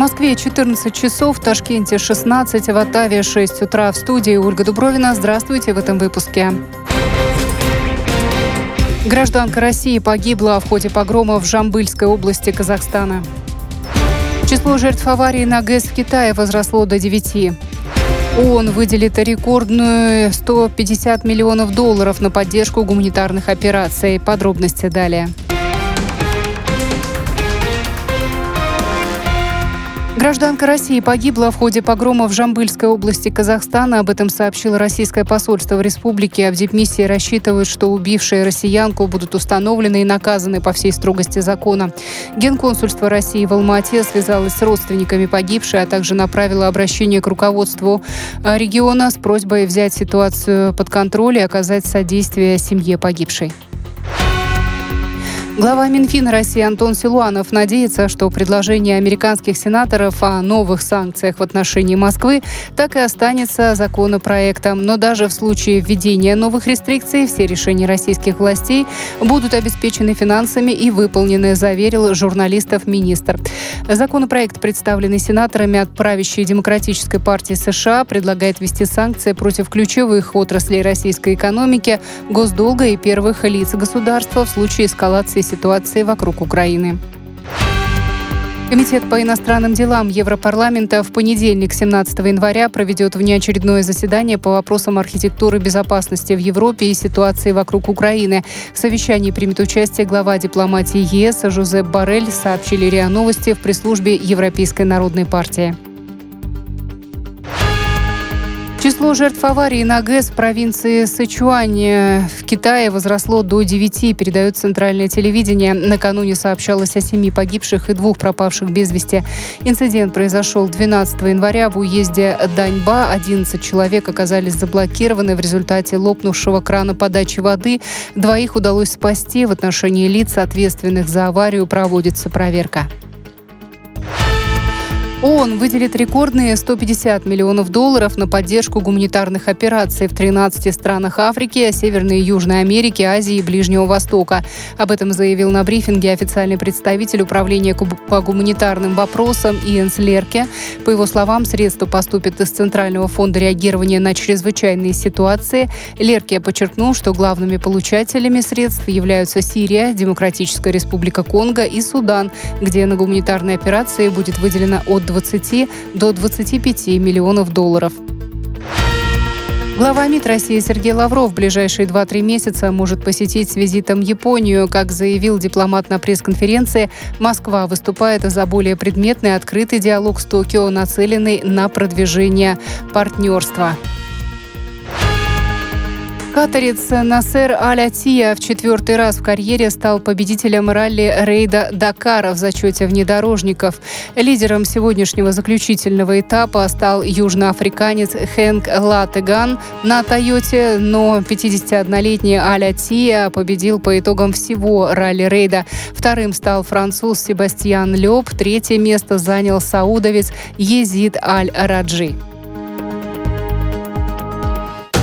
Москве 14 часов, в Ташкенте 16, в Оттаве 6 утра. В студии Ольга Дубровина. Здравствуйте в этом выпуске. Гражданка России погибла в ходе погрома в Жамбыльской области Казахстана. Число жертв аварии на ГЭС в Китае возросло до 9. ООН выделит рекордную $150 миллионов на поддержку гуманитарных операций. Подробности далее. Гражданка России погибла в ходе погрома в Жамбыльской области Казахстана. Об этом сообщило российское посольство в республике. В дипмиссии рассчитывают, что убившие россиянку будут установлены и наказаны по всей строгости закона. Генконсульство России в Алма-Ате связалось с родственниками погибшей, а также направило обращение к руководству региона с просьбой взять ситуацию под контроль и оказать содействие семье погибшей. Глава Минфина России Антон Силуанов надеется, что предложение американских сенаторов о новых санкциях в отношении Москвы так и останется законопроектом. Но даже в случае введения новых рестрикций все решения российских властей будут обеспечены финансами и выполнены, заверил журналистов министр. Законопроект, представленный сенаторами от правящей Демократической партии США, предлагает ввести санкции против ключевых отраслей российской экономики, госдолга и первых лиц государства в случае эскалации ситуации вокруг Украины. Комитет по иностранным делам Европарламента в понедельник, 17 января, проведет внеочередное заседание по вопросам архитектуры безопасности в Европе и ситуации вокруг Украины. В совещании примет участие глава дипломатии ЕС Жозеп Боррель, сообщили РИА Новости в пресс-службе Европейской народной партии. Число жертв аварии на ГЭС в провинции Сычуань в Китае возросло до 9, передает центральное телевидение. Накануне сообщалось о 7 погибших и 2 пропавших без вести. Инцидент произошел 12 января в уезде Даньба. 11 человек оказались заблокированы в результате лопнувшего крана подачи воды. 2 удалось спасти. В отношении лиц, ответственных за аварию, проводится проверка. ООН выделит рекордные $150 миллионов на поддержку гуманитарных операций в 13 странах Африки, Северной и Южной Америки, Азии и Ближнего Востока. Об этом заявил на брифинге официальный представитель Управления по гуманитарным вопросам Иэн Лерке. По его словам, средства поступят из Центрального фонда реагирования на чрезвычайные ситуации. Лерке подчеркнул, что главными получателями средств являются Сирия, Демократическая Республика Конго и Судан, где на гуманитарные операции будет выделено от 20 до $25 миллионов. Глава МИД России Сергей Лавров в ближайшие 2-3 месяца может посетить с визитом Японию. Как заявил дипломат на пресс-конференции, Москва выступает за более предметный открытый диалог с Токио, нацеленный на продвижение партнерства. Катарец Насер Аль-Аттия в 4-й раз в карьере стал победителем ралли-рейда Дакара в зачете внедорожников. Лидером сегодняшнего заключительного этапа стал южноафриканец Хенк Латеган на «Тойоте», но 51-летний Аль-Аттия победил по итогам всего ралли-рейда. Вторым стал француз Себастьян Лёб, 3-е место занял саудовец Езид Аль-Раджи.